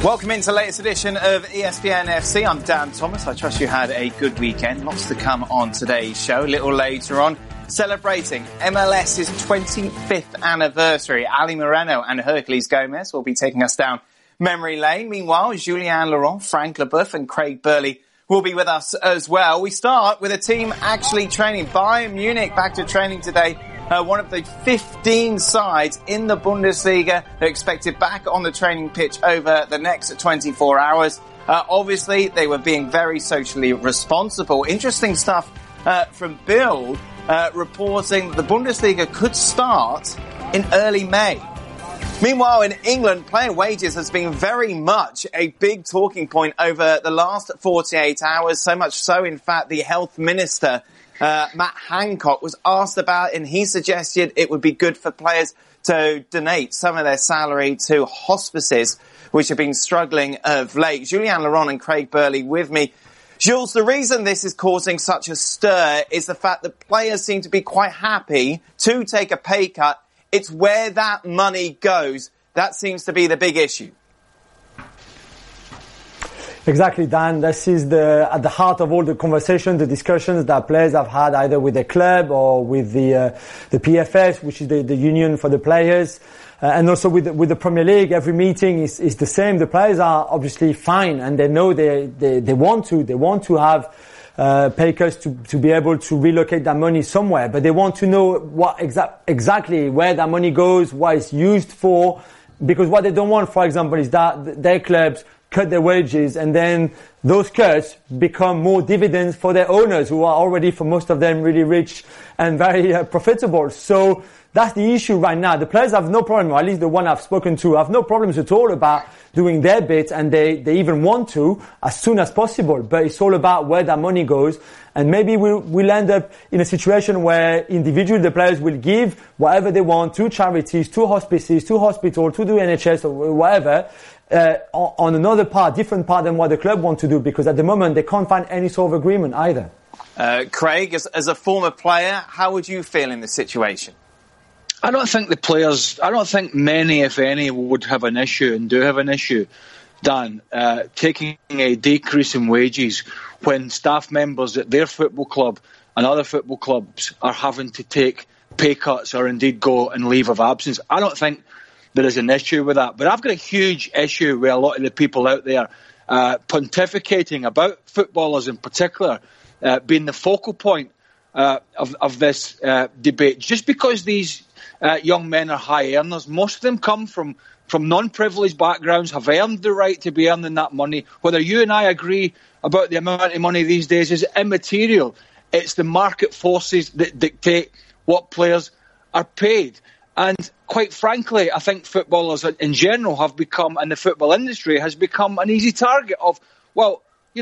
Welcome into the latest edition of ESPN FC. I'm Dan Thomas. I trust you had a good weekend. Lots to come on today's show. A little later on, celebrating MLS's 25th anniversary. Ali Moreno and Herculez Gomez will be taking us down memory lane. Meanwhile, Julien Laurent, Frank Leboeuf and Craig Burley will be with us as well. We start with a team actually training. Bayern Munich back to training today. One of the 15 sides in the Bundesliga are expected back on the training pitch over the next 24 hours. Obviously, they were being very socially responsible. Interesting stuff from Bild reporting the Bundesliga could start in early May. Meanwhile, in England, player wages has been very much a big talking point over the last 48 hours. So much so, in fact, the health minister Matt Hancock was asked about it, and he suggested it would be good for players to donate some of their salary to hospices, which have been struggling of late. Julien Laurent and Craig Burley with me. Jules, the reason this is causing such a stir is the fact that players seem to be quite happy to take a pay cut. It's where that money goes. That seems to be the big issue. Exactly, Dan. This is at the heart of all the conversations, the discussions that players have had either with the club or with the PFS, which is the union for the players, and also with the Premier League. Every meeting is the same. The players are obviously fine, and they know they want to have pay cuts to be able to relocate that money somewhere, but they want to know what exactly where that money goes, what it's used for, because what they don't want, for example, is that their clubs cut their wages and then those cuts become more dividends for their owners, who are already, for most of them, really rich and very profitable. So that's the issue right now. The players have no problem, or at least the one I've spoken to, have no problems at all about doing their bit, and they even want to as soon as possible. But it's all about where that money goes. And maybe we'll end up in a situation where individually the players will give whatever they want to charities, to hospices, to hospitals, to the NHS or whatever, on another different part than what the club want to do, because at the moment they can't find any sort of agreement either. Craig, as a former player, how would you feel in this situation? I don't think many, if any, would have an issue and do have an issue, Dan, taking a decrease in wages when staff members at their football club and other football clubs are having to take pay cuts or indeed go on leave of absence. I don't think there is an issue with that. But I've got a huge issue with a lot of the people out there pontificating about footballers in particular being the focal point of this debate. Just because these young men are high earners, most of them come from non-privileged backgrounds, have earned the right to be earning that money. Whether you and I agree about the amount of money these days is immaterial. It's the market forces that dictate what players are paid. And quite frankly, I think footballers in general have become, and the football industry has become, an easy target of, well,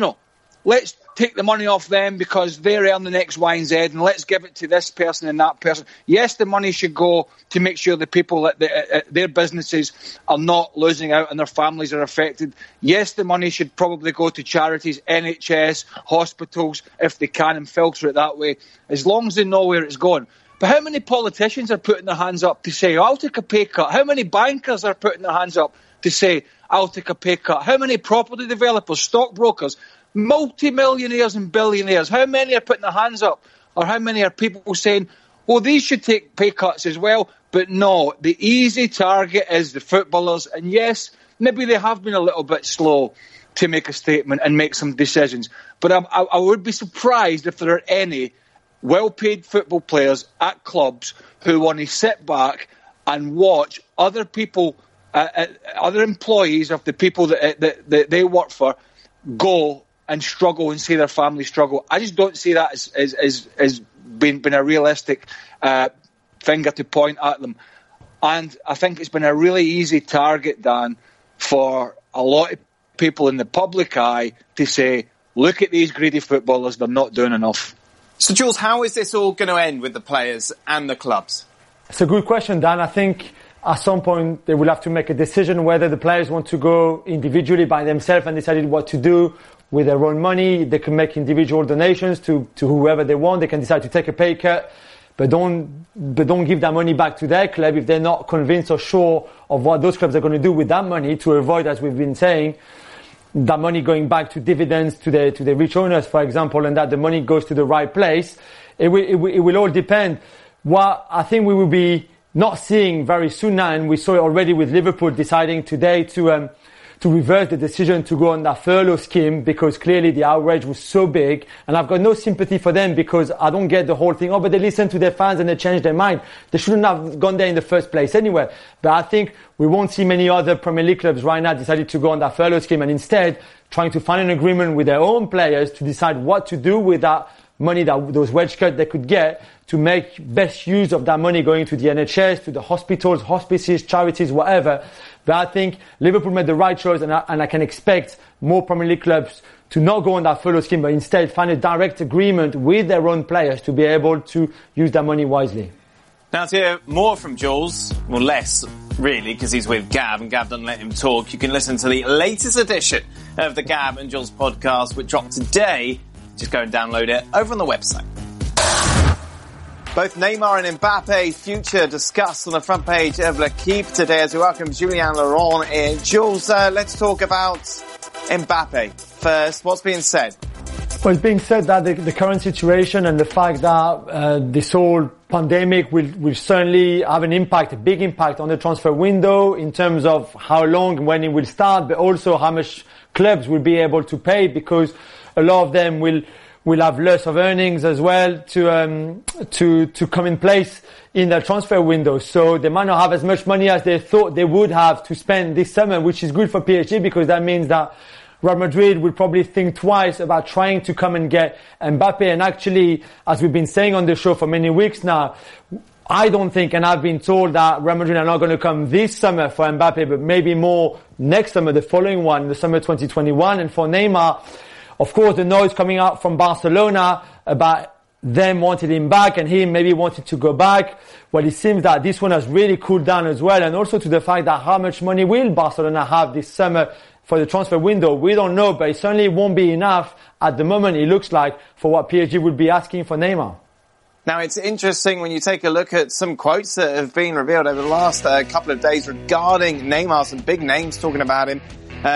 let's take the money off them because they're earning X, Y, and Z, and let's give it to this person and that person. Yes, the money should go to make sure the people that their businesses are not losing out and their families are affected. Yes, the money should probably go to charities, NHS, hospitals, if they can, and filter it that way, as long as they know where it's going. But how many politicians are putting their hands up to say, I'll take a pay cut? How many bankers are putting their hands up to say, I'll take a pay cut? How many property developers, stockbrokers, multi-millionaires and billionaires, how many are putting their hands up? Or how many are people saying, well, these should take pay cuts as well? But no, the easy target is the footballers. And yes, maybe they have been a little bit slow to make a statement and make some decisions. But I would be surprised if there are any well-paid football players at clubs who want to sit back and watch other people, other employees of the people that they work for go and struggle and see their family struggle. I just don't see that as being a realistic finger to point at them. And I think it's been a really easy target, Dan, for a lot of people in the public eye to say, look at these greedy footballers, they're not doing enough. So, Jules, how is this all going to end with the players and the clubs? It's a good question, Dan. I think at some point they will have to make a decision whether the players want to go individually by themselves and decide what to do with their own money. They can make individual donations to whoever they want. They can decide to take a pay cut. but don't give that money back to their club if they're not convinced or sure of what those clubs are going to do with that money, to avoid, as we've been saying, that money going back to dividends to the rich owners, for example, and that the money goes to the right place. It will all depend. What I think we will be not seeing very soon now, and we saw it already with Liverpool deciding today to reverse the decision to go on that furlough scheme, because clearly the outrage was so big, and I've got no sympathy for them because I don't get the whole thing. Oh, but they listened to their fans and they changed their mind. They shouldn't have gone there in the first place anyway. But I think we won't see many other Premier League clubs right now decided to go on that furlough scheme and instead trying to find an agreement with their own players to decide what to do with that money, those wage cuts they could get, to make best use of that money going to the NHS, to the hospitals, hospices, charities, whatever. But I think Liverpool made the right choice, and I can expect more Premier League clubs to not go on that furlough scheme, but instead find a direct agreement with their own players to be able to use that money wisely. Now to hear more from Jules, well less really, because he's with Gav and Gav doesn't let him talk, you can listen to the latest edition of the Gav and Jules podcast, which dropped today. Just go and download it over on the website. Both Neymar and Mbappe's future discussed on the front page of L'Équipe today as we welcome Julien Laurent in. Jules, let's talk about Mbappe first. What's being said? Well, it's being said that the current situation and the fact that this whole pandemic will certainly have an impact, a big impact on the transfer window in terms of how long and when it will start, but also how much clubs will be able to pay, because a lot of them will have loss of earnings as well to come in place in their transfer window. So they might not have as much money as they thought they would have to spend this summer, which is good for PSG, because that means that Real Madrid will probably think twice about trying to come and get Mbappe. And actually, as we've been saying on the show for many weeks now, I don't think, and I've been told that Real Madrid are not going to come this summer for Mbappe, but maybe more next summer, the following one, the summer 2021. And for Neymar, of course, the noise coming out from Barcelona about them wanted him back and he maybe wanted to go back. Well, it seems that this one has really cooled down as well. And also to the fact that how much money will Barcelona have this summer for the transfer window? We don't know, but it certainly won't be enough at the moment, it looks like, for what PSG would be asking for Neymar. Now, it's interesting when you take a look at some quotes that have been revealed over the last couple of days regarding Neymar, some big names talking about him.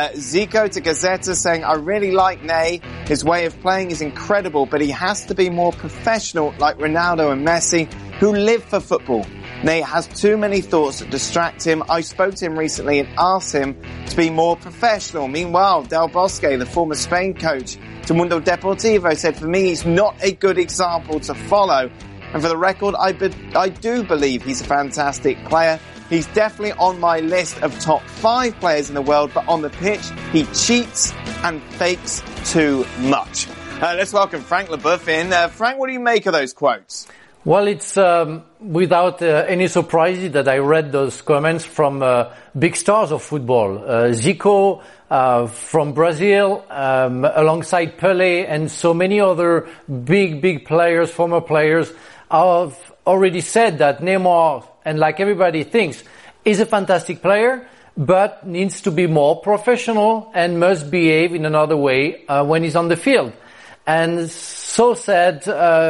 Zico to Gazzetta saying, I really like Ney. His way of playing is incredible, but he has to be more professional like Ronaldo and Messi, who live for football. Ney has too many thoughts that distract him. I spoke to him recently and asked him to be more professional. Meanwhile, Del Bosque, the former Spain coach, to Mundo Deportivo said, for me, he's not a good example to follow. And for the record, I do believe he's a fantastic player. He's definitely on my list of top 5 players in the world, but on the pitch, he cheats and fakes too much. Let's welcome Frank Leboeuf in. Frank, what do you make of those quotes? Well, it's without any surprise that I read those comments from big stars of football. Zico from Brazil, alongside Pelé and so many other big players, former players, have already said that Neymar, and like everybody thinks, is a fantastic player, but needs to be more professional and must behave in another way when he's on the field. And so said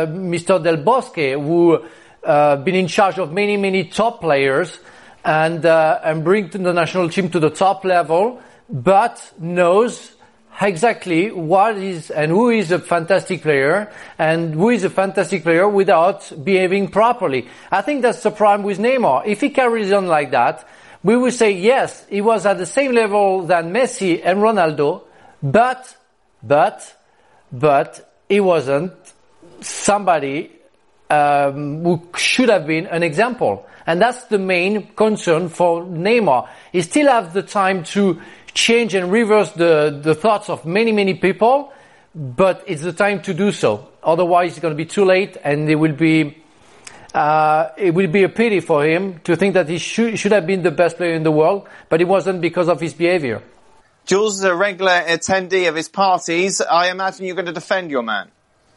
Mr. Del Bosque, who been in charge of many top players and bring to the national team to the top level, but knows exactly what is and who is a fantastic player and who is a fantastic player without behaving properly. I think that's the problem with Neymar. If he carries on like that, we will say, yes, he was at the same level than Messi and Ronaldo, but he wasn't somebody who should have been an example. And that's the main concern for Neymar. He still has the time to change and reverse the thoughts of many people, but it's the time to do so. Otherwise, it's going to be too late, and it will be a pity for him to think that he should have been the best player in the world, but he wasn't because of his behavior. Jules is a regular attendee of his parties. I imagine you're going to defend your man.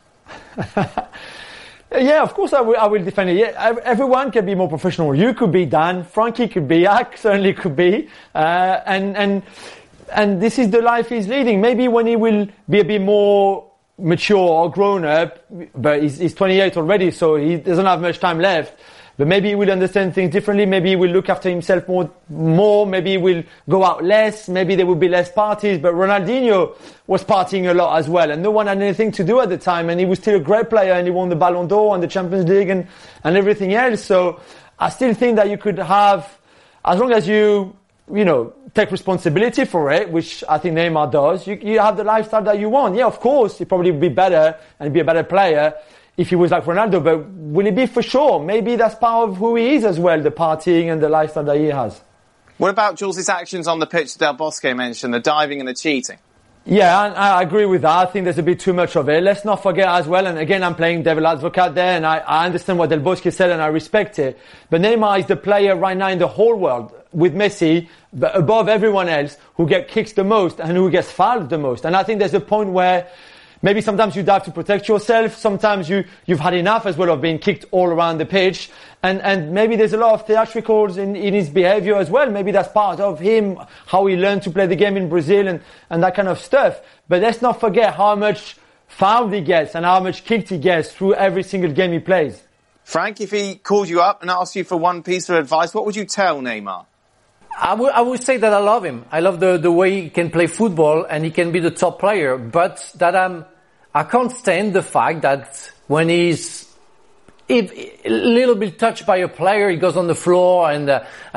Yeah, of course I will defend it. Yeah, everyone can be more professional. You could be Dan, Frankie could be, I certainly could be, and this is the life he's leading. Maybe when he will be a bit more mature or grown up, but he's 28 already, so he doesn't have much time left. But maybe he will understand things differently. Maybe he will look after himself more. Maybe he will go out less. Maybe there will be less parties. But Ronaldinho was partying a lot as well, and no one had anything to do at the time. And he was still a great player, and he won the Ballon d'Or and the Champions League and everything else. So I still think that you could have, as long as you take responsibility for it, which I think Neymar does, you have the lifestyle that you want. Yeah, of course, he probably would be better and be a better player if he was like Ronaldo, but will he be for sure? Maybe that's part of who he is as well, the partying and the lifestyle that he has. What about Jules' actions on the pitch Del Bosque mentioned, the diving and the cheating? Yeah, I agree with that. I think there's a bit too much of it. Let's not forget as well, and again, I'm playing devil advocate there, and I understand what Del Bosque said and I respect it. But Neymar is the player right now in the whole world, with Messi, but above everyone else, who get kicked the most and who gets fouled the most. And I think there's a point where maybe sometimes you dive to protect yourself. Sometimes you've had enough as well of being kicked all around the pitch. And maybe there's a lot of theatricals in his behavior as well. Maybe that's part of him, how he learned to play the game in Brazil and that kind of stuff. But let's not forget how much fouled he gets and how much kicked he gets through every single game he plays. Frank, if he called you up and asked you for one piece of advice, what would you tell Neymar? I would say that I love him. I love the way he can play football and he can be the top player, but that I can't stand the fact that when he's a little bit touched by a player, he goes on the floor and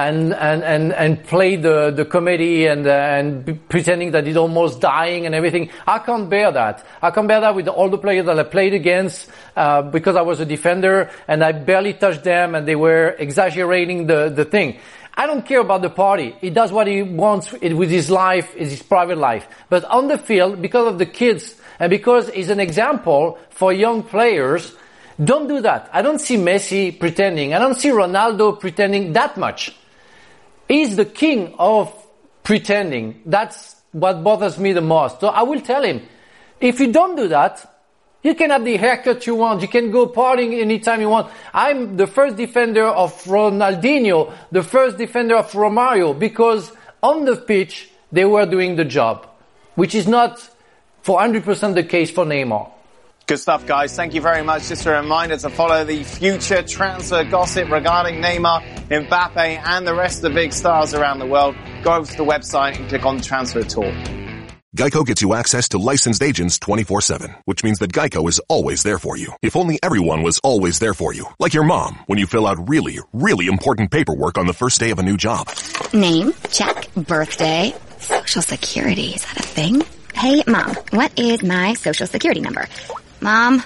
play the comedy and pretending that he's almost dying and everything. I can't bear that. I can't bear that with all the players that I played against, because I was a defender and I barely touched them and they were exaggerating the thing. I don't care about the party. He does what he wants with his life, is his private life. But on the field, because of the kids and because he's an example for young players, don't do that. I don't see Messi pretending. I don't see Ronaldo pretending that much. He's the king of pretending. That's what bothers me the most. So I will tell him, if you don't do that, you can have the haircut you want. You can go partying anytime you want. I'm the first defender of Ronaldinho, the first defender of Romario, because on the pitch, they were doing the job, which is not for 100% the case for Neymar. Good stuff, guys. Thank you very much. Just a reminder to follow the future transfer gossip regarding Neymar, Mbappe, and the rest of the big stars around the world. Go over to the website and click on Transfer Talk. Geico gets you access to licensed agents 24/7, which means that Geico is always there for you. If only everyone was always there for you. Like your mom, when you fill out really, really important paperwork on the first day of a new job. Name? Check. Birthday? Social Security. Is that a thing? Hey, Mom, what is my Social Security number? Mom?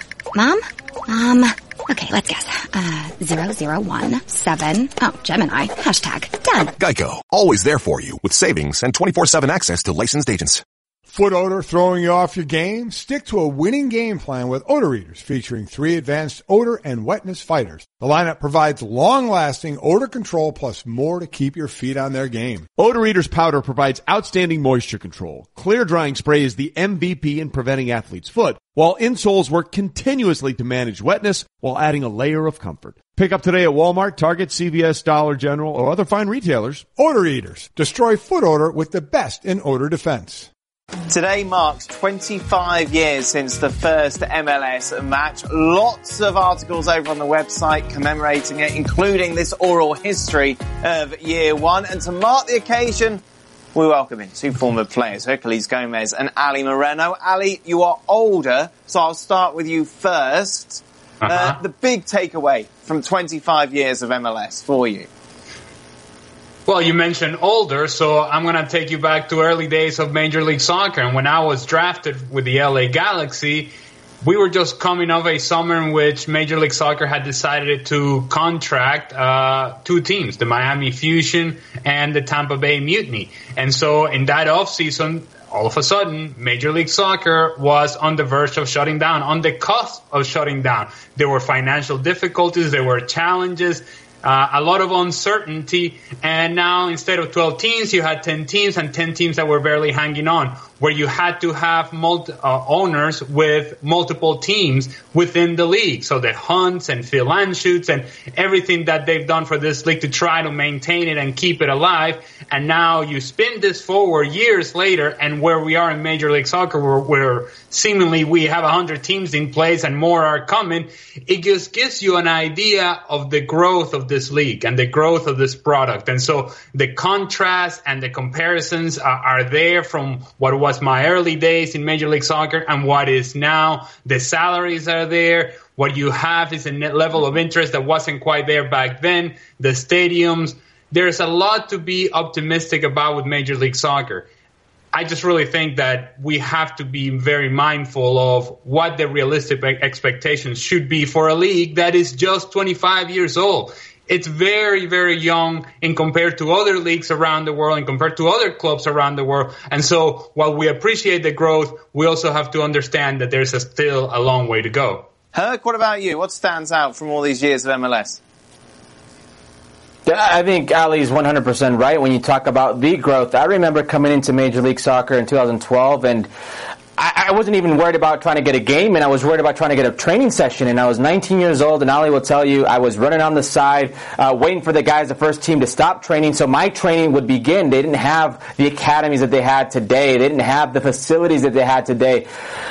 Okay, let's guess. 0017. Oh, Gemini. # done. Geico. Always there for you with savings and 24/7 access to licensed agents. Foot odor throwing you off your game? Stick to a winning game plan with Odor Eaters, featuring 3 advanced odor and wetness fighters. The lineup provides long-lasting odor control plus more to keep your feet on their game. Odor Eaters powder provides outstanding moisture control. Clear drying spray is the MVP in preventing athlete's foot, while insoles work continuously to manage wetness while adding a layer of comfort. Pick up today at Walmart, Target, CVS, Dollar General, or other fine retailers. Odor Eaters. Destroy foot odor with the best in odor defense. Today marks 25 years since the first MLS match. Lots of articles over on the website commemorating it, including this oral history of year one. And to mark the occasion, we welcome in 2 former players, Herculez Gomez and Ali Moreno. Ali, you are older, so I'll start with you first. The big takeaway from 25 years of MLS for you. Well, you mentioned older, so I'm going to take you back to early days of Major League Soccer. And when I was drafted with the LA Galaxy, we were just coming off a summer in which Major League Soccer had decided to contract 2 teams, the Miami Fusion and the Tampa Bay Mutiny. And so in that offseason, all of a sudden, Major League Soccer was on the verge of shutting down, on the cusp of shutting down. There were financial difficulties, there were challenges, a lot of uncertainty, and now instead of 12 teams, you had 10 teams and 10 teams that were barely hanging on. where you had to have owners with multiple teams within the league. So the Hunts and Phil Anschutz and everything that they've done for this league to try to maintain it and keep it alive. And now you spin this forward years later, and where we are in Major League Soccer, where seemingly we have 100 teams in place and more are coming, it just gives you an idea of the growth of this league and the growth of this product. And so the contrast and the comparisons are there from what was my early days in Major League Soccer and what is now. The salaries are there. What you have is a level of interest that wasn't quite there back then. The stadiums. There's a lot to be optimistic about with Major League Soccer. I just really think that we have to be very mindful of what the realistic expectations should be for a league that is just 25 years old. It's very, very young in compared to other leagues around the world and compared to other clubs around the world. And so while we appreciate the growth, we also have to understand that there's still a long way to go. Herc, what about you? What stands out from all these years of MLS? I think Ali's 100% right when you talk about the growth. I remember coming into Major League Soccer in 2012, and I wasn't even worried about trying to get a game, and I was worried about trying to get a training session. And I was 19 years old, and Ali will tell you I was running on the side, waiting for the guys, the first team, to stop training so my training would begin. They didn't have the academies that they had today. They didn't have the facilities that they had today.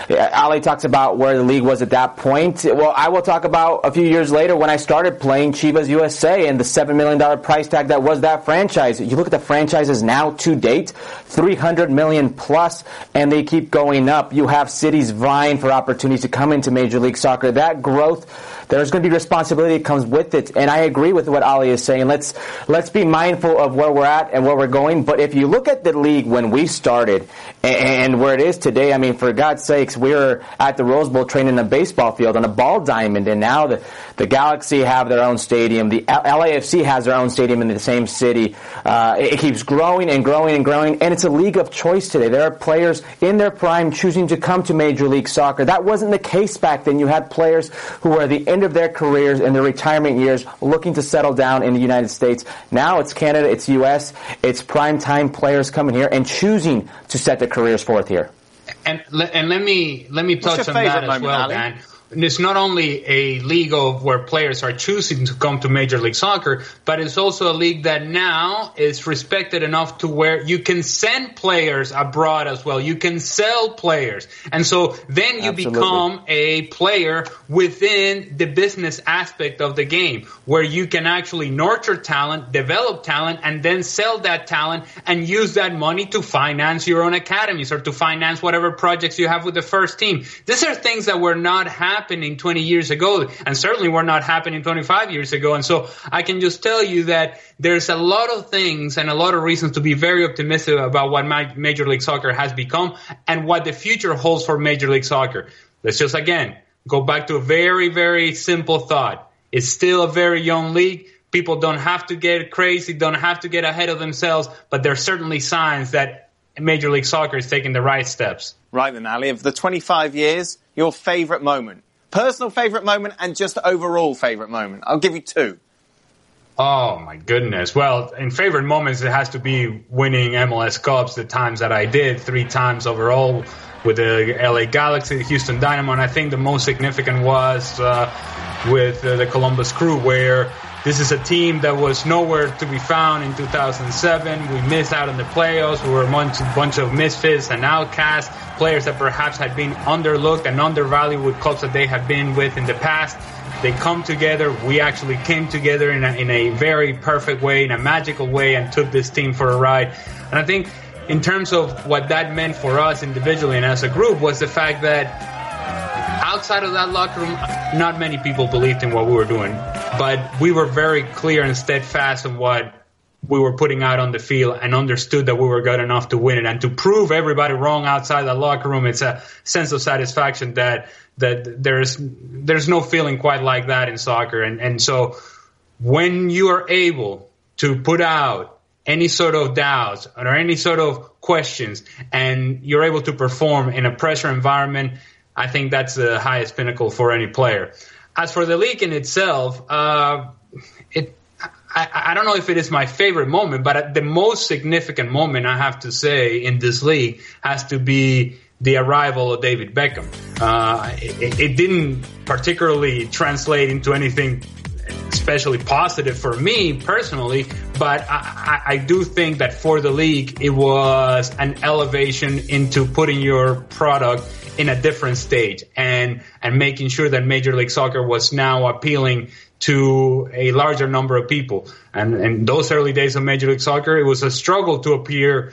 Ali talks about where the league was at that point. Well, I will talk about a few years later when I started playing Chivas USA and the $7 million price tag that was that franchise. You look at the franchises now to date, $300 million plus, and they keep going up. You have cities vying for opportunities to come into Major League Soccer. That growth, there's going to be responsibility that comes with it. And I agree with what Ali is saying. Let's be mindful of where we're at and where we're going. But if you look at the league when we started and where it is today, I mean, for God's sakes, we were at the Rose Bowl training in a baseball field on a ball diamond. And now the Galaxy have their own stadium. The LAFC has their own stadium in the same city. It keeps growing and growing and growing. And it's a league of choice today. There are players in their prime choosing to come to Major League Soccer. That wasn't the case back then. You had players who were at the end of their careers and their retirement years looking to settle down in the United States. Now it's Canada, it's U.S., it's prime-time players coming here and choosing to set their careers forth here. And let me touch on that as well, Ali? Dan. It's not only a league of where players are choosing to come to Major League Soccer, but it's also a league that now is respected enough to where you can send players abroad as well. You can sell players. And so then you become a player within the business aspect of the game, where you can actually nurture talent, develop talent, and then sell that talent and use that money to finance your own academies or to finance whatever projects you have with the first team. These are things that were not happening 20 years ago, and certainly were not happening 25 years ago. And so I can just tell you that there's a lot of things and a lot of reasons to be very optimistic about what Major League Soccer has become and what the future holds for Major League Soccer. Let's just, again, go back to a very, very simple thought. It's still a very young league. People don't have to get crazy, don't have to get ahead of themselves, but there are certainly signs that Major League Soccer is taking the right steps. Right then, Ali, of the 25 years, your favourite moment? Personal favourite moment and just overall favourite moment? I'll give you two. Oh, my goodness. Well, in favourite moments, it has to be winning MLS Cups, the times that I did, 3 times overall with the LA Galaxy, the Houston Dynamo, and I think the most significant was with the Columbus Crew, where this is a team that was nowhere to be found in 2007. We missed out on the playoffs. We were a bunch of misfits and outcasts, players that perhaps had been underlooked and undervalued with clubs that they have been with in the past. They come together. We actually came together in a very perfect way, in a magical way, and took this team for a ride. And I think in terms of what that meant for us individually and as a group was the fact that outside of that locker room, not many people believed in what we were doing, but we were very clear and steadfast in what we were putting out on the field and understood that we were good enough to win it. And to prove everybody wrong outside that locker room, it's a sense of satisfaction that there's no feeling quite like that in soccer. And so when you are able to put out any sort of doubts or any sort of questions and you're able to perform in a pressure environment, I think that's the highest pinnacle for any player. As for the league in itself, I I don't know if it is my favorite moment, but the most significant moment, I have to say, in this league has to be the arrival of David Beckham. It didn't particularly translate into anything especially positive for me personally, but I do think that for the league, it was an elevation into putting your product in a different stage and making sure that Major League Soccer was now appealing to a larger number of people. And in those early days of Major League Soccer, it was a struggle to appeal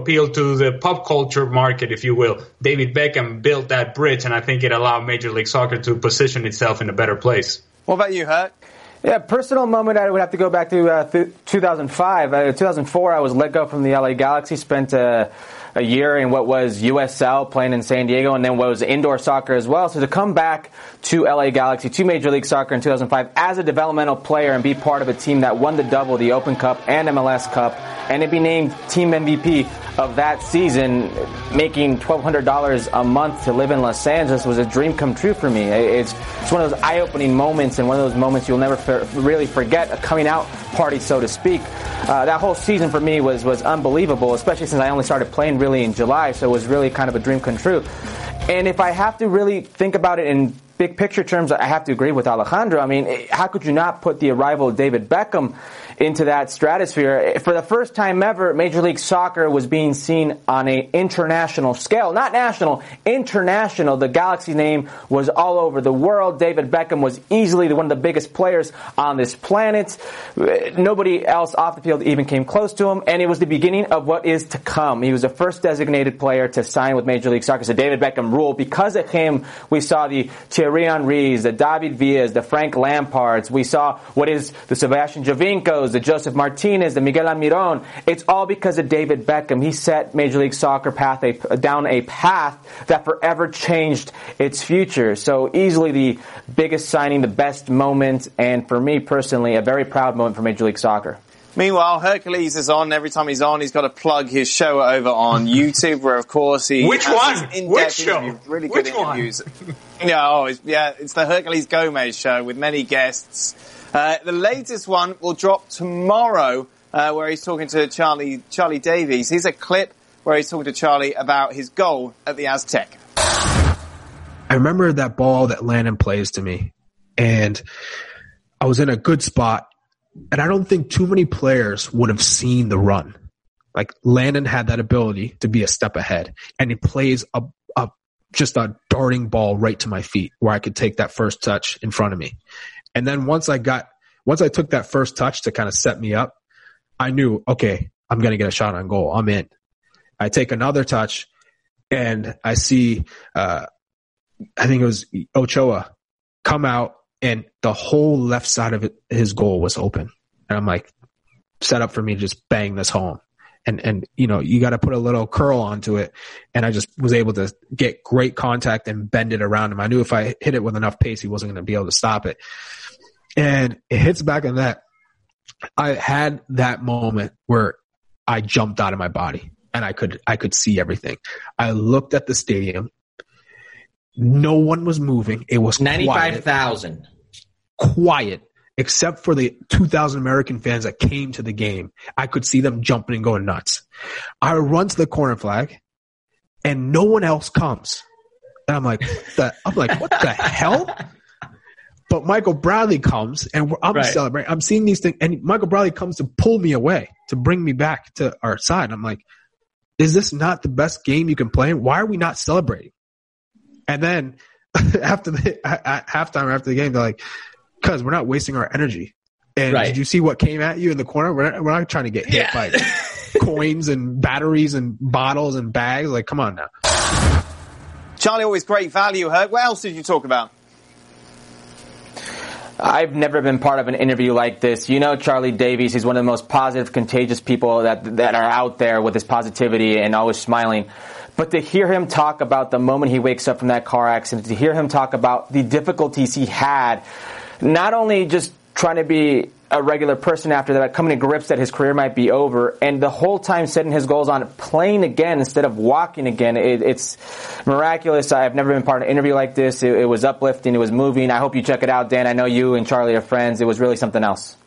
to the pop culture market, if you will. David Beckham built that bridge, and I think it allowed Major League Soccer to position itself in a better place. What about you, Herc? Yeah, personal moment, I would have to go back to 2005. 2004, I was let go from the LA Galaxy, spent a year in what was USL, playing in San Diego, and then what was indoor soccer as well. So to come back to LA Galaxy, to Major League Soccer in 2005 as a developmental player and be part of a team that won the double, the Open Cup and MLS Cup, and to be named team MVP of that season, making $1,200 a month to live in Los Angeles was a dream come true for me. It's one of those eye-opening moments, and one of those moments you'll never really forget, a coming out party, so to speak. That whole season for me was unbelievable, especially since I only started playing really in July, so it was really kind of a dream come true. And if I have to really think about it in big picture terms, I have to agree with Alejandro. I mean, how could you not put the arrival of David Beckham into that stratosphere? For the first time ever, Major League Soccer was being seen on an international scale. Not national, international. The Galaxy name was all over the world. David Beckham was easily one of the biggest players on this planet. Nobody else off the field even came close to him, and it was the beginning of what is to come. He was the first designated player to sign with Major League Soccer. So David Beckham ruled. Because of him, we saw the Thierry Henrys, the David Villas, the Frank Lampards. We saw what is the Sebastian Javinkos, the Joseph Martinez, the Miguel Almiron. It's all because of David Beckham. He set Major League Soccer down a path that forever changed its future. So easily the biggest signing, the best moment, and for me personally, a very proud moment for Major League Soccer. Meanwhile, Hercules is on. Every time he's on, he's got to plug his show over on YouTube, where of course he Which has one? Which show? Really good interviews. It's the Hercules Gomez show with many guests. The latest one will drop tomorrow, where he's talking to Charlie Davies. Here's a clip where he's talking to Charlie about his goal at the Aztec. I remember that ball that Landon plays to me, and I was in a good spot, and I don't think too many players would have seen the run. Like, Landon had that ability to be a step ahead, and he plays just a darting ball right to my feet where I could take that first touch in front of me. And then once I took that first touch to kind of set me up, I knew, okay, I'm going to get a shot on goal. I'm in. I take another touch, and I see, I think it was Ochoa come out, and the whole left side of his goal was open. And I'm like, set up for me to just bang this home. And you got to put a little curl onto it. And I just was able to get great contact and bend it around him. I knew if I hit it with enough pace, he wasn't going to be able to stop it. And it hits back on that. I had that moment where I jumped out of my body and I could see everything. I looked at the stadium. No one was moving. It was 95,000. Quiet, except for the 2,000 American fans that came to the game. I could see them jumping and going nuts. I run to the corner flag, and no one else comes. And I'm like, what the hell? But Michael Bradley comes, and I'm celebrating. I'm seeing these things, and Michael Bradley comes to pull me away, to bring me back to our side. And I'm like, is this not the best game you can play? Why are we not celebrating? And then after halftime, after the game, they're like, because we're not wasting our energy. And did you see what came at you in the corner? We're not trying to get hit by coins and batteries and bottles and bags. Like, come on now. Charlie, always great value, Herc. What else did you talk about? I've never been part of an interview like this. You know Charlie Davies. He's one of the most positive, contagious people that are out there with his positivity and always smiling. But to hear him talk about the moment he wakes up from that car accident, to hear him talk about the difficulties he had, not only just trying to be a regular person after that, coming to grips that his career might be over, and the whole time setting his goals on playing again instead of walking again. It's miraculous. I've never been part of an interview like this. It was uplifting. It was moving. I hope you check it out, Dan. I know you and Charlie are friends. It was really something else.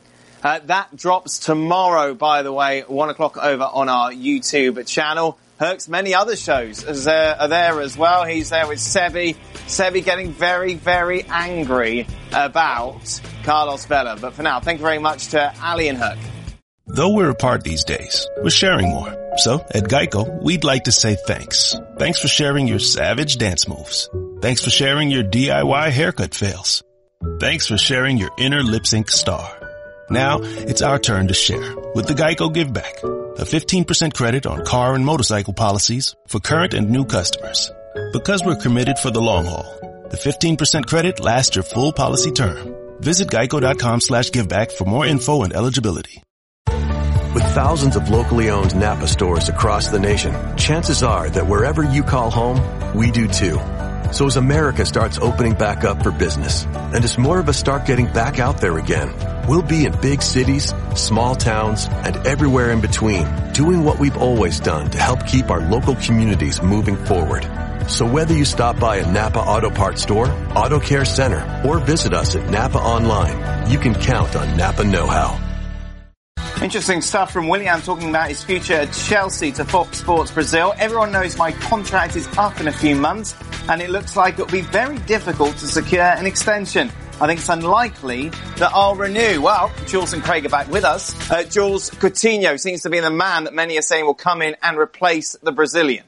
That drops tomorrow, by the way, 1 o'clock over on our YouTube channel. Herc's many other shows are there as well. He's there with Sebi. Sebi getting very, very angry about Carlos Vela. But for now, thank you very much to Ali and Herc. Though we're apart these days, we're sharing more. So, at Geico, we'd like to say thanks. Thanks for sharing your savage dance moves. Thanks for sharing your DIY haircut fails. Thanks for sharing your inner lip sync star. Now, it's our turn to share with the Geico Give Back. A 15% credit on car and motorcycle policies for current and new customers. Because we're committed for the long haul, the 15% credit lasts your full policy term. Visit geico.com/giveback for more info and eligibility. With thousands of locally owned Napa stores across the nation, chances are that wherever you call home, we do too. So as America starts opening back up for business, and as more of us start getting back out there again, we'll be in big cities, small towns, and everywhere in between, doing what we've always done to help keep our local communities moving forward. So whether you stop by a Napa Auto Parts store, Auto Care Center, or visit us at Napa Online, you can count on Napa know-how. Interesting stuff from Willian talking about his future at Chelsea to Fox Sports Brazil. Everyone knows my contract is up in a few months, and it looks like it'll be very difficult to secure an extension. I think it's unlikely that I'll renew. Well, Jules and Craig are back with us. Jules, Coutinho seems to be the man that many are saying will come in and replace the Brazilian.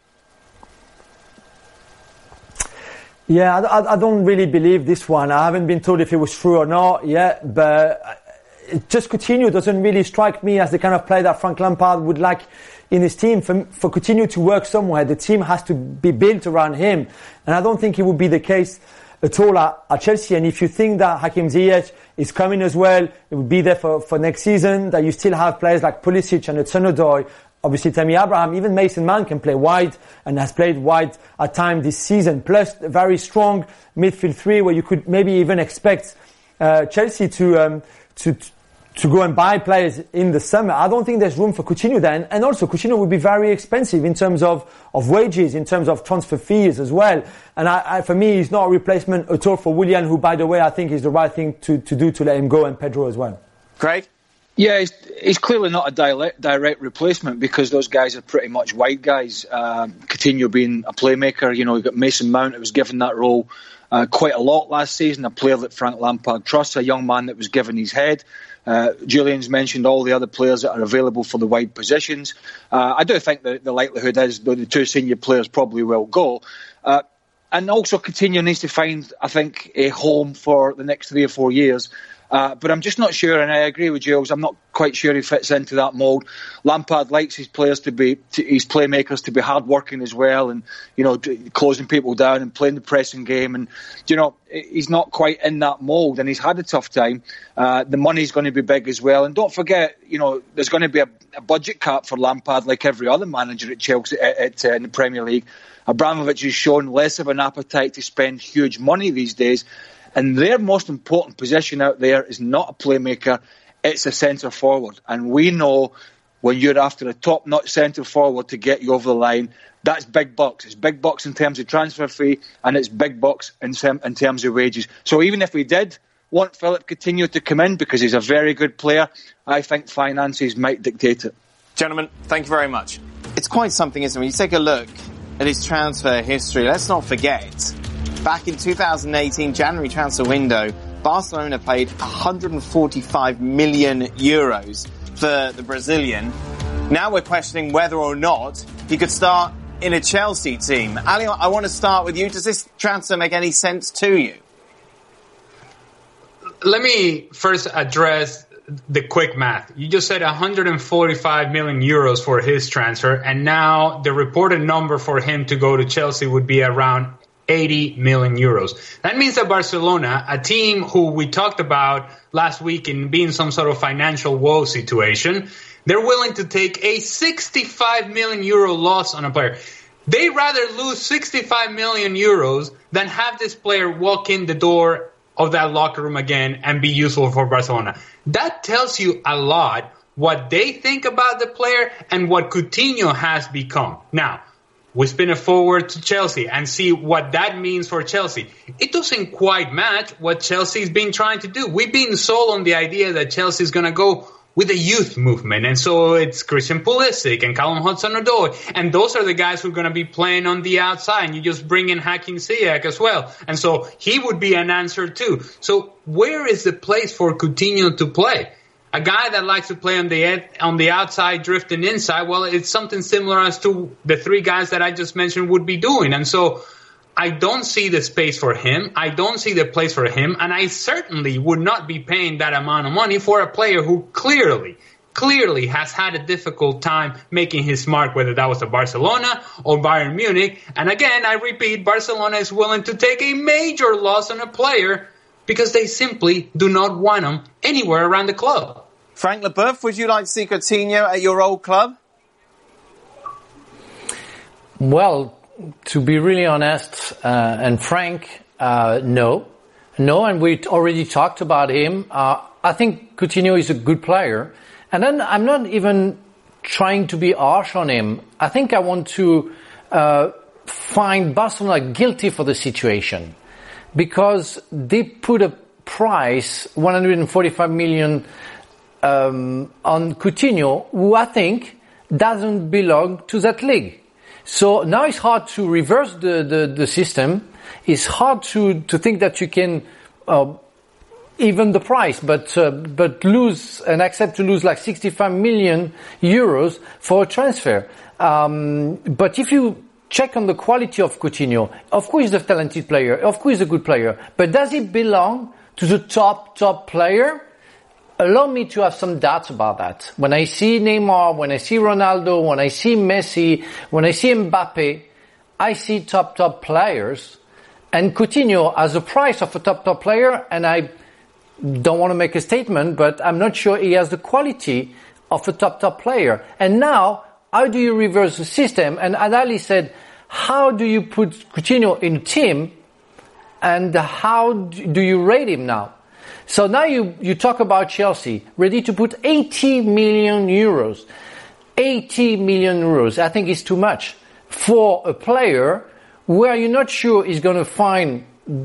Yeah, I don't really believe this one. I haven't been told if it was true or not yet, but just Coutinho doesn't really strike me as the kind of player that Frank Lampard would like in his team. For Coutinho to work somewhere, the team has to be built around him. And I don't think it would be the case at all at Chelsea. And if you think that Hakim Ziyech is coming as well, it will be there for next season, that you still have players like Pulisic and Hudson-Odoi, obviously Tammy Abraham, even Mason Mount can play wide and has played wide at times this season. Plus a very strong midfield three where you could maybe even expect Chelsea to go and buy players in the summer. I don't think there's room for Coutinho then. And also Coutinho would be very expensive in terms of wages, in terms of transfer fees as well. And for me, he's not a replacement at all for Willian, who, by the way, I think is the right thing to do to let him go, and Pedro as well. Craig? Yeah, he's clearly not a direct replacement because those guys are pretty much wide guys. Coutinho being a playmaker, you've got Mason Mount who was given that role quite a lot last season, a player that Frank Lampard trusts, a young man that was given his head. Julian's mentioned all the other players that are available for the wide positions. I do think that the likelihood is that the two senior players probably will go. And also Coutinho needs to find, I think, a home for the next 3 or 4 years. But I'm just not sure, and I agree with Jules, I'm not quite sure he fits into that mould. Lampard likes his players his playmakers to be hard-working as well, and, closing people down and playing the pressing game. And, he's not quite in that mould, and he's had a tough time. The money's going to be big as well. And don't forget, there's going to be a budget cap for Lampard like every other manager at Chelsea in the Premier League. Abramovich has shown less of an appetite to spend huge money these days. And their most important position out there is not a playmaker, it's a centre-forward. And we know when you're after a top-notch centre-forward to get you over the line, that's big bucks. It's big bucks in terms of transfer fee, and it's big bucks in terms of wages. So even if we did want Philippe Coutinho to come in, because he's a very good player, I think finances might dictate it. Gentlemen, thank you very much. It's quite something, isn't it? When you take a look at his transfer history, let's not forget, back in 2018, January transfer window, Barcelona paid 145 million euros for the Brazilian. Now we're questioning whether or not he could start in a Chelsea team. Ali, I want to start with you. Does this transfer make any sense to you? Let me first address the quick math. You just said 145 million euros for his transfer, and now the reported number for him to go to Chelsea would be around 80 million euros. That means that Barcelona, a team who we talked about last week in being some sort of financial woe situation, they're willing to take a 65 million euro loss on a player. They'd rather lose 65 million euros than have this player walk in the door of that locker room again and be useful for Barcelona. That tells you a lot what they think about the player and what Coutinho has become. Now, we spin it forward to Chelsea and see what that means for Chelsea. It doesn't quite match what Chelsea's been trying to do. We've been sold on the idea that Chelsea's going to go with a youth movement. And so it's Christian Pulisic and Callum Hudson-Odoi. And those are the guys who are going to be playing on the outside. And you just bring in Hakim Ziyech as well. And so he would be an answer too. So where is the place for Coutinho to play? A guy that likes to play on the outside, drifting inside, well, it's something similar as to the three guys that I just mentioned would be doing. And so I don't see the space for him. I don't see the place for him. And I certainly would not be paying that amount of money for a player who clearly has had a difficult time making his mark, whether that was at Barcelona or Bayern Munich. And again, I repeat, Barcelona is willing to take a major loss on a player because they simply do not want him anywhere around the club. Frank Leboeuf, would you like to see Coutinho at your old club? Well, to be really honest and frank, no. And we already talked about him. I think Coutinho is a good player. And then I'm not even trying to be harsh on him. I think I want to find Barcelona guilty for the situation. Because they put a price, 145 million, on Coutinho, who I think doesn't belong to that league. So now it's hard to reverse the system. It's hard to think that you can even the price, but lose and accept to lose like 65 million euros for a transfer. But if you check on the quality of Coutinho, of course he's a talented player, of course he's a good player, but does he belong to the top player? Allow me to have some doubts about that. When I see Neymar, when I see Ronaldo, when I see Messi, when I see Mbappe, I see top players. And Coutinho has a price of a top player, and I don't want to make a statement, but I'm not sure he has the quality of a top player. And now, how do you reverse the system? And Adali said, how do you put Coutinho in a team, and how do you rate him now? So now you talk about Chelsea, ready to put 80 million euros. 80 million euros, I think is too much for a player where you're not sure he's going to find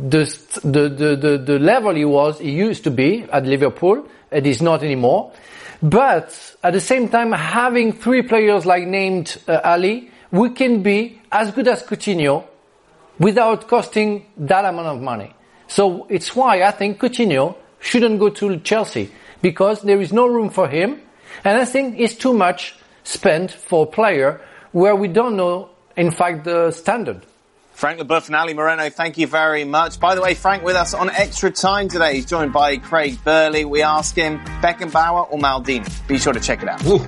the level he used to be at Liverpool. It is not anymore. But at the same time, having three players like named Ali, we can be as good as Coutinho without costing that amount of money. So it's why I think Coutinho shouldn't go to Chelsea, because there is no room for him, and I think it's too much spent for a player where we don't know, in fact, the standard. Frank Leboeuf and Ali Moreno, thank you very much. By the way, Frank with us on Extra Time today. He's joined by Craig Burley. We ask him, Beckenbauer or Maldini? Be sure to check it out. Ooh.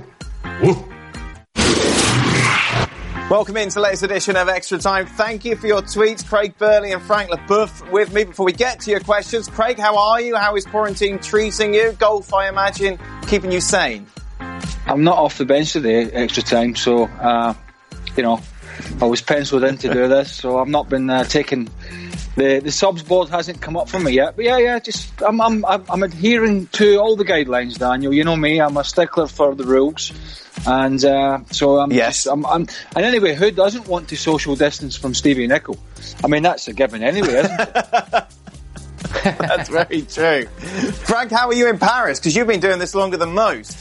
Welcome into the latest edition of Extra Time. Thank you for your tweets. Craig Burley and Frank Leboeuf with me. Before we get to your questions, Craig, how are you? How is quarantine treating you? Golf, I imagine, keeping you sane? I'm not off the bench today, Extra Time, so, I was penciled in to do this, so I've not been taking... The subs board hasn't come up for me yet, but I'm adhering to all the guidelines, Daniel. You know me, I'm a stickler for the rules. And so I'm and anyway, who doesn't want to social distance from Stevie Nicol? I mean, that's a given anyway, isn't it? That's very true. Frank, how are you in Paris? Because you've been doing this longer than most.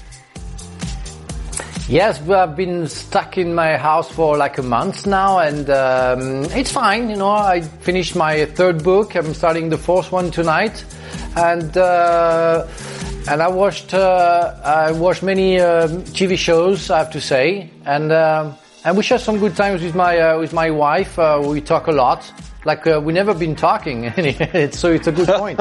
Yes, I've been stuck in my house for like a month now, and it's fine. I finished my third book. I'm starting the fourth one tonight, and I watched many TV shows, I have to say, and we share some good times with my wife. We talk a lot, like we never been talking, so it's a good point.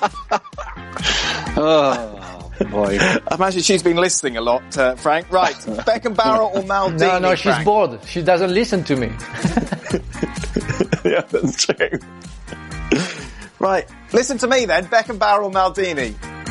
Boy. I imagine she's been listening a lot, Frank. Right, Beckenbauer or Maldini? No, she's Frank? bored. She doesn't listen to me. Yeah, that's true. Right, listen to me then. Beckenbauer or Maldini?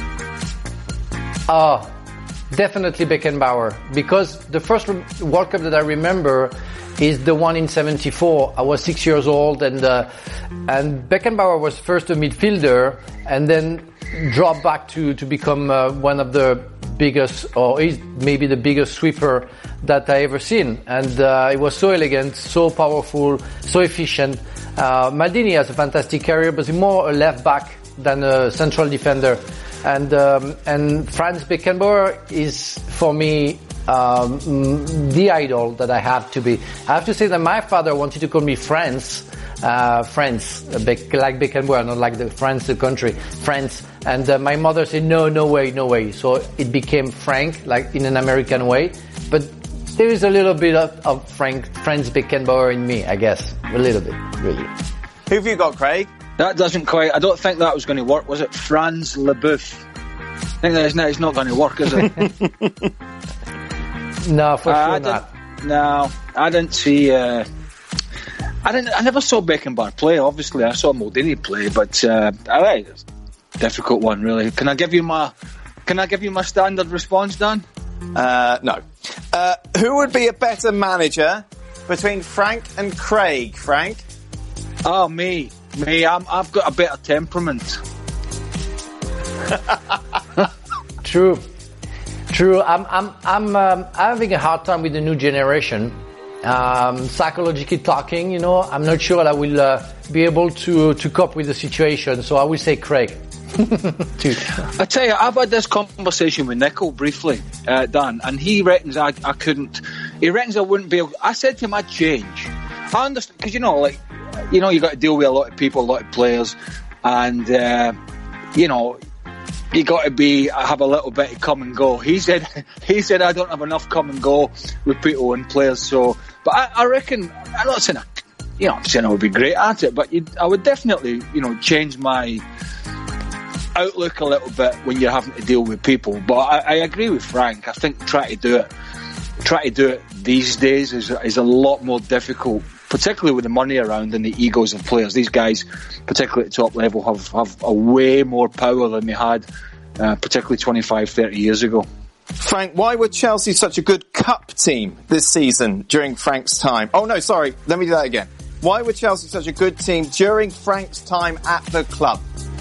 Oh, definitely Beckenbauer. Because the first World Cup that I remember is the one in 74. I was 6 years old, and Beckenbauer was first a midfielder, and then dropped back to become one of the biggest, or is maybe the biggest sweeper that I ever seen. And he was so elegant, so powerful, so efficient. Maldini has a fantastic career, but he's more a left back than a central defender. And Franz Beckenbauer is, for me, the idol that I have to be. I have to say that my father wanted to call me Franz, like Beckenbauer, not like the France, the country, France. And my mother said, no way. So it became Frank, like in an American way. But there is a little bit of Franz Beckenbauer in me, I guess. A little bit, really. Who have you got, Craig? That doesn't quite... I don't think that was going to work. Was it Franz Leboeuf? I think it's not going to work, is it? No, for sure not. No, I didn't see... I never saw Beckenbauer play, obviously. I saw Maldini play, but it's a difficult one, really. Can I give you my standard response, Dan? No. Who would be a better manager between Frank and Craig, Frank? Oh, me. I've got a better temperament. True. I'm having a hard time with the new generation. Psychologically talking, I'm not sure I will be able to cope with the situation. So I will say Craig. I tell you, I've had this conversation with Nico briefly, Dan, and he reckons I couldn't. He reckons I wouldn't be able. I said to him, I'd change. I understand, because you got to deal with a lot of people, a lot of players, and you got to have a little bit of come and go. He said I don't have enough come and go with people and players. So, but I reckon, I'm not saying I would be great at it, but I would definitely change my outlook a little bit when you're having to deal with people. But I agree with Frank. I think try to do it these days is a lot more difficult, particularly with the money around and the egos of players. These guys, particularly at the top level, have a way more power than they had, particularly 25, 30 years ago. Frank, why were Chelsea such a good cup team this season during Frank's time? Oh no, sorry, let me do that again. Why were Chelsea such a good team during Frank's time at the club?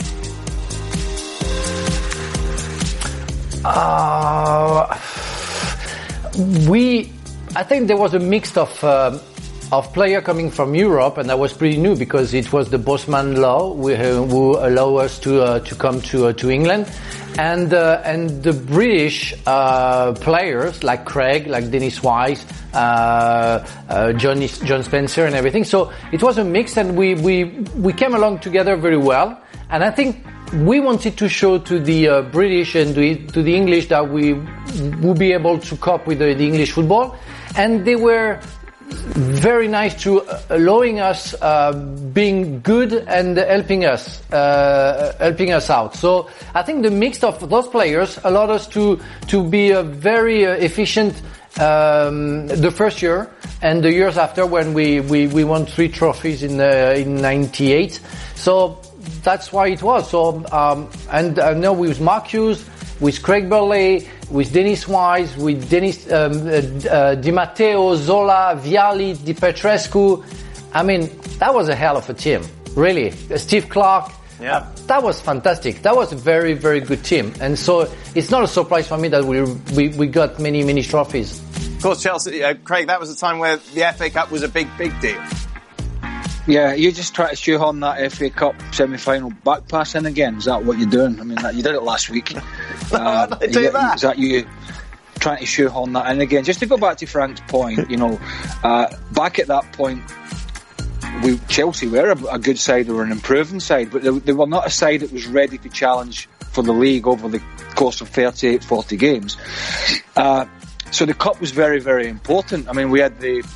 I think there was a mix of player coming from Europe, and that was pretty new because it was the Bosman law who allow us to come to England, and the British players like Craig, like Dennis Wise, John Spencer, and everything. So it was a mix, and we came along together very well. And I think we wanted to show to the British and to the English that we would be able to cope with the English football, and they were very nice to allowing us being good and helping us out. So I think the mix of those players allowed us to be very efficient the first year and the years after when we won 3 trophies in 98. So that's why it was. So and now with Mark Hughes, with Craig Burley, with Dennis Wise, with Dennis Di Matteo, Zola, Vialli, Di Petrescu. I mean, that was a hell of a team, really. Steve Clark. Yeah. That was fantastic. That was a very, very good team. And so it's not a surprise for me that we got many, many trophies. Of course, Chelsea, Craig, that was a time where the FA Cup was a big, big deal. Yeah, you just try to shoehorn that FA Cup semi-final back pass in again. Is that what you're doing? I mean, you did it last week. Do that. Is that you trying to shoehorn that in again? Just to go back to Frank's point, back at that point, Chelsea were a good side, they were an improving side, but they were not a side that was ready to challenge for the league over the course of 38, 40 games. So the cup was very, very important. I mean, we had the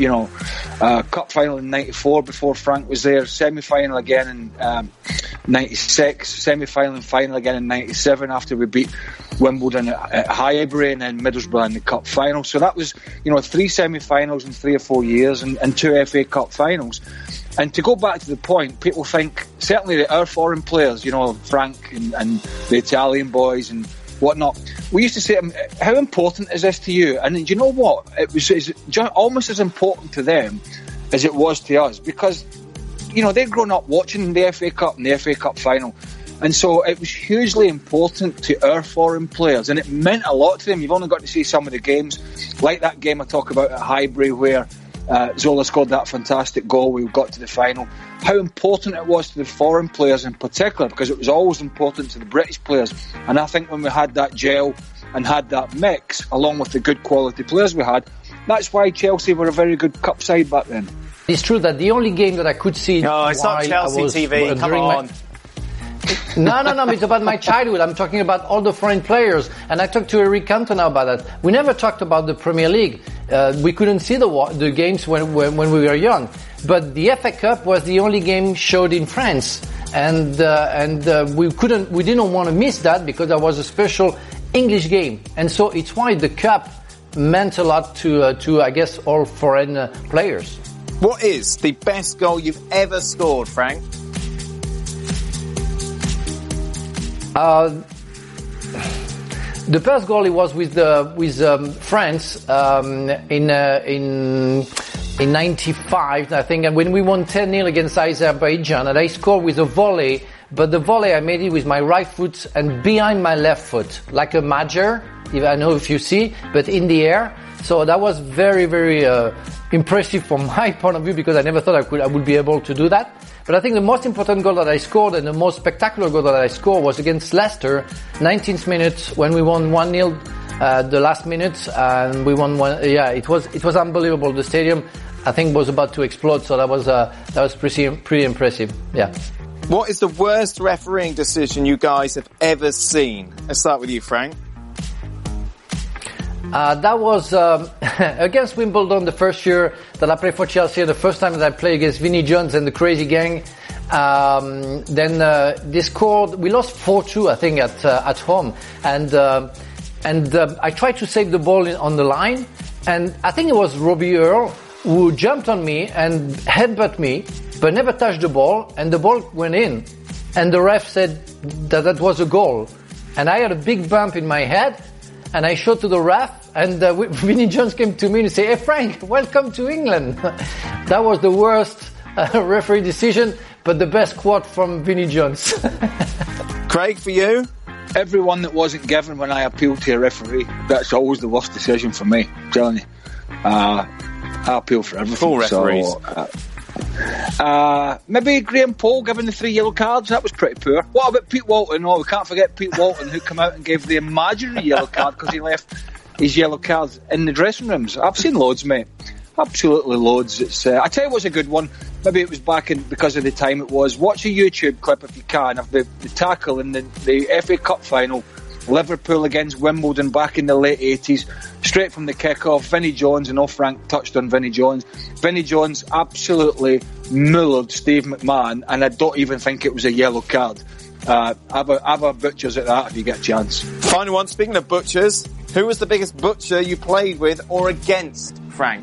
cup final in 94 before Frank was there, semi-final again in 96, semi-final and final again in 97 after we beat Wimbledon at Highbury, and then Middlesbrough in the cup final. So that was 3 semi-finals in 3 or 4 years and 2 FA Cup finals. And to go back to the point, people think certainly that our foreign players, Frank and the Italian boys and whatnot, we used to say, how important is this to you? And you know what? It was almost as important to them as it was to us, because they'd grown up watching the FA Cup and the FA Cup final, And so it was hugely important to our foreign players, and it meant a lot to them. You've only got to see some of the games, like that game I talk about at Highbury where Zola scored that fantastic goal. We got to the final. How important it was to the foreign players in particular, because it was always important to the British players. And I think when we had that gel and had that mix, along with the good quality players we had, that's why Chelsea were a very good cup side back then. It's true that the only game that I could see... No, it's not Chelsea TV, come on. No, it's about my childhood. I'm talking about all the foreign players. And I talked to Eric Cantona about that. We never talked about the Premier League. We couldn't see the games when we were young. But the FA Cup was the only game showed in France. And we didn't want to miss that because that was a special English game. And so it's why the Cup meant a lot to I guess, all foreign players. What is the best goal you've ever scored, Frank? The first goal it was with France in '95, I think, and when we won 10-0 against Azerbaijan, and I scored with a volley. But the volley I made it with my right foot and behind my left foot, like a Major. I don't know if you see, but in the air. So that was very, very impressive from my point of view because I never thought I would be able to do that. But I think the most important goal that I scored and the most spectacular goal that I scored was against Leicester, 19th minute when we won 1-0 the last minute, and we won one. Yeah, it was unbelievable. The stadium, I think, was about to explode. So that was pretty impressive. Yeah. What is the worst refereeing decision you guys have ever seen? Let's start with you, Frank. That was against Wimbledon the first year that I played for Chelsea, the first time that I played against Vinnie Jones and the Crazy Gang. Then they scored, we lost 4-2 I think at home, and I tried to save the ball on the line, and I think it was Robbie Earle who jumped on me and headbutt me but never touched the ball, and the ball went in, and the ref said that was a goal, and I had a big bump in my head. And I showed to the ref, and Vinnie Jones came to me and said, "Hey Frank, welcome to England." That was the worst referee decision, but the best quote from Vinnie Jones. Craig, for you? Everyone that wasn't given when I appealed to a referee, that's always the worst decision for me, I'm telling you. I appeal for everything. Full referees. So, maybe Graham Poll giving the 3 yellow cards, that was pretty poor. What about Pete Walton? Oh, we can't forget Pete Walton, who came out and gave the imaginary yellow card because he left his yellow cards in the dressing rooms. I've seen loads, mate. Absolutely loads. It's I tell you what's a good one. Maybe it was back in, because of the time it was. Watch a YouTube clip if you can of the tackle in the FA Cup final, Liverpool against Wimbledon back in the late 80s, straight from the kick-off. Vinnie Jones, and Frank touched on Vinnie Jones. Vinnie Jones absolutely mullered Steve McMahon, and I don't even think it was a yellow card. Have a butchers at that if you get a chance. Final one, speaking of butchers, who was the biggest butcher you played with or against, Frank?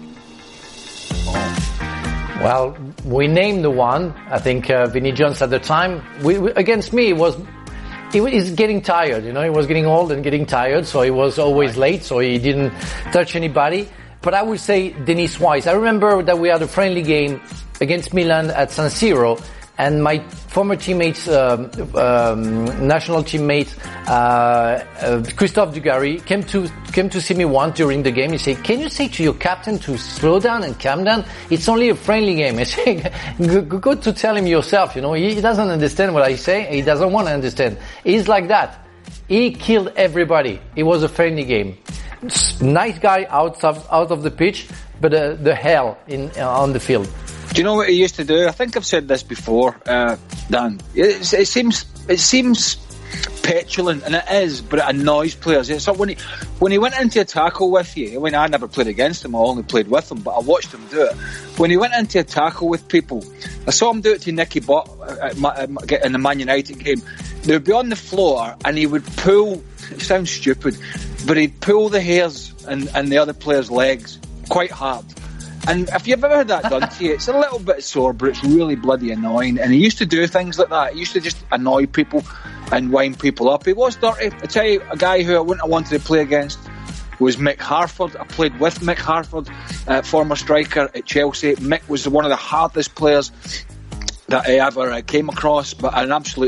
Well, we named the one. I think Vinnie Jones at the time. Against me, he was getting tired, he was getting old and getting tired, so he was always late, so he didn't touch anybody. But I would say Denis Wise. I remember that we had a friendly game against Milan at San Siro, and my former teammates, national teammate, Christophe Dugarry came to see me once during the game. He said, "Can you say to your captain to slow down and calm down? It's only a friendly game." I said, "Go to tell him yourself, he doesn't understand what I say. He doesn't want to understand." He's like that. He killed everybody. It was a friendly game. Nice guy out of the pitch, but the hell on the field. Do you know what he used to do? I think I've said this before, Dan. It seems petulant, and it is, but it annoys players. So when he went into a tackle with you, I never played against him, I only played with him, but I watched him do it. When he went into a tackle with people, I saw him do it to Nicky Butt in the Man United game. They would be on the floor, and he would pull, it sounds stupid, but he'd pull the hairs and the other player's legs quite hard. And if you've ever had that done to you, it's a little bit sore, but it's really bloody annoying. And he used to do things like that. He used to just annoy people and wind people up. He was dirty. I tell you, a guy who I wouldn't have wanted to play against was Mick Harford. I played with Mick Harford, former striker at Chelsea. Mick was one of the hardest players that I ever came across, but an absolute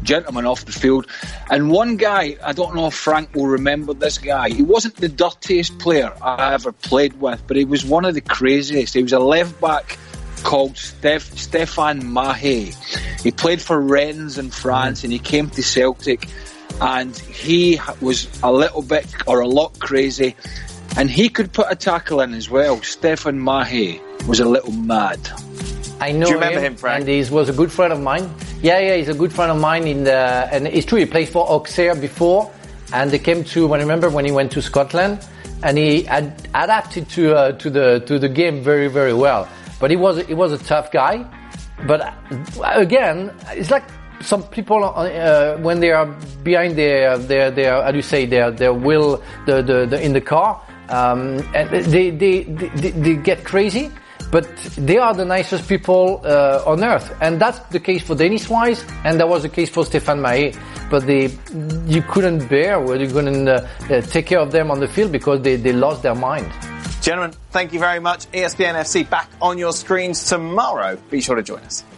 gentlemen off the field. And one guy, I don't know if Frank will remember this guy, he wasn't the dirtiest player I ever played with, but he was one of the craziest. He was a left back called Stéphane Mahé. He played for Rennes in France and he came to Celtic, and he was a lot crazy, and he could put a tackle in as well. Stéphane Mahé was a little mad. I know. Do you remember him, Frank? And he was a good friend of mine. Yeah, he's a good friend of mine. And it's true, he played for Auxerre before, and they came to. I remember when he went to Scotland, and he had adapted to the game very, very well. But he was a tough guy. But again, it's like some people when they are behind their how do you say their will in the car, and they get crazy. But they are the nicest people on earth, and that's the case for Dennis Wise, and that was the case for Stéphane Mahé. But you couldn't bear, or you couldn't take care of them on the field because they lost their mind. Gentlemen, thank you very much. ESPN FC back on your screens tomorrow. Be sure to join us.